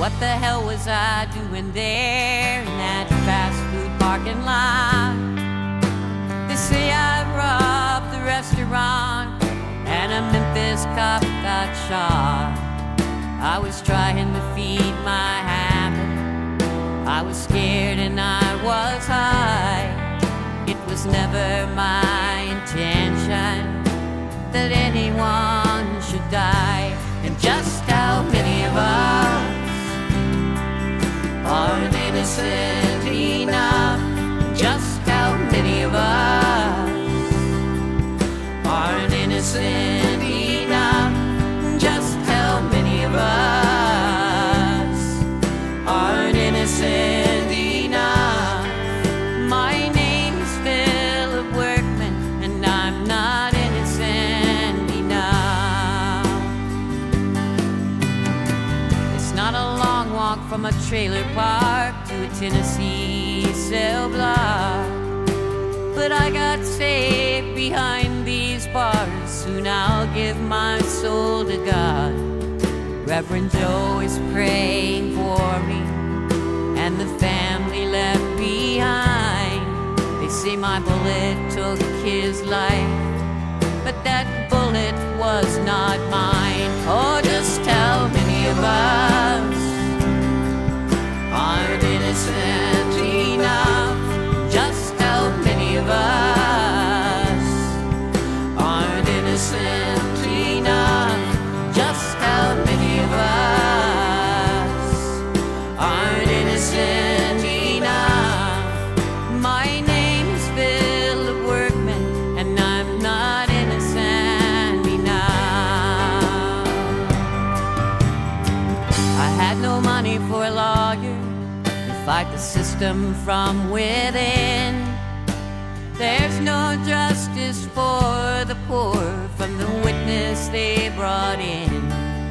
What the hell was I doing there in that fast food parking lot? They say I robbed the restaurant and a Memphis cop got shot. I was trying to feed my habit. I was scared and I was high. It was never my intention that anyone should die. And just how many of us aren't innocent enough? Just how many of us aren't innocent enough? Just how many of us aren't innocent enough? My name's Philip Workman, and I'm not innocent enough. It's not a long walk from a trailer park to a Tennessee cell block, but I got saved behind these bars. Soon I'll give my soul to God. Reverend Joe is praying for me and the family left behind. They say my bullet took his life, but that bullet was not mine. Oh, just how many of us aren't innocent enough? Just how many of us aren't innocent enough? Just how many of us aren't innocent enough? My name's Philip Workman, and I'm not innocent enough. I had no money for a lawyer to fight the system from within. There's no justice for the poor from the witness they brought in.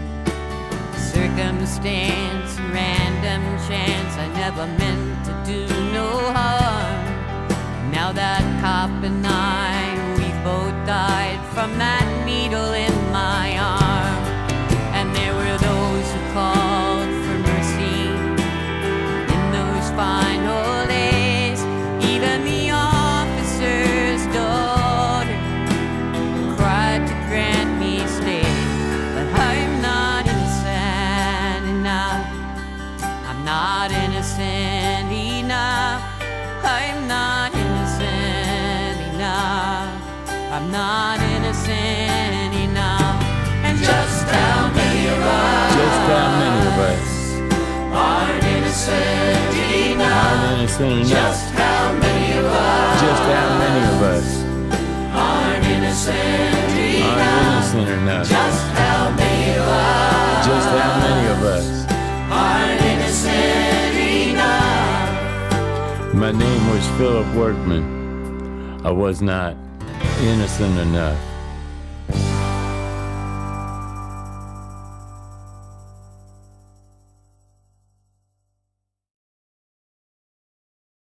Circumstance, random chance, I never meant to do no harm. Now that cop and I, we've both died from that needle in my arm. And there were those who called for mercy in those final days. Even the officer's daughter cried to grant me stay. But I'm not innocent enough. I'm not innocent enough. I'm not innocent enough. I'm not innocent enough. And just how many of us? Just how many of us aren't innocent enough? aren't innocent enough? Just how many of us? Just how many of us aren't innocent enough? aren't innocent enough? Just how many of us? Just how many of us aren't innocent enough? My name was Philip Workman. I was not innocent enough.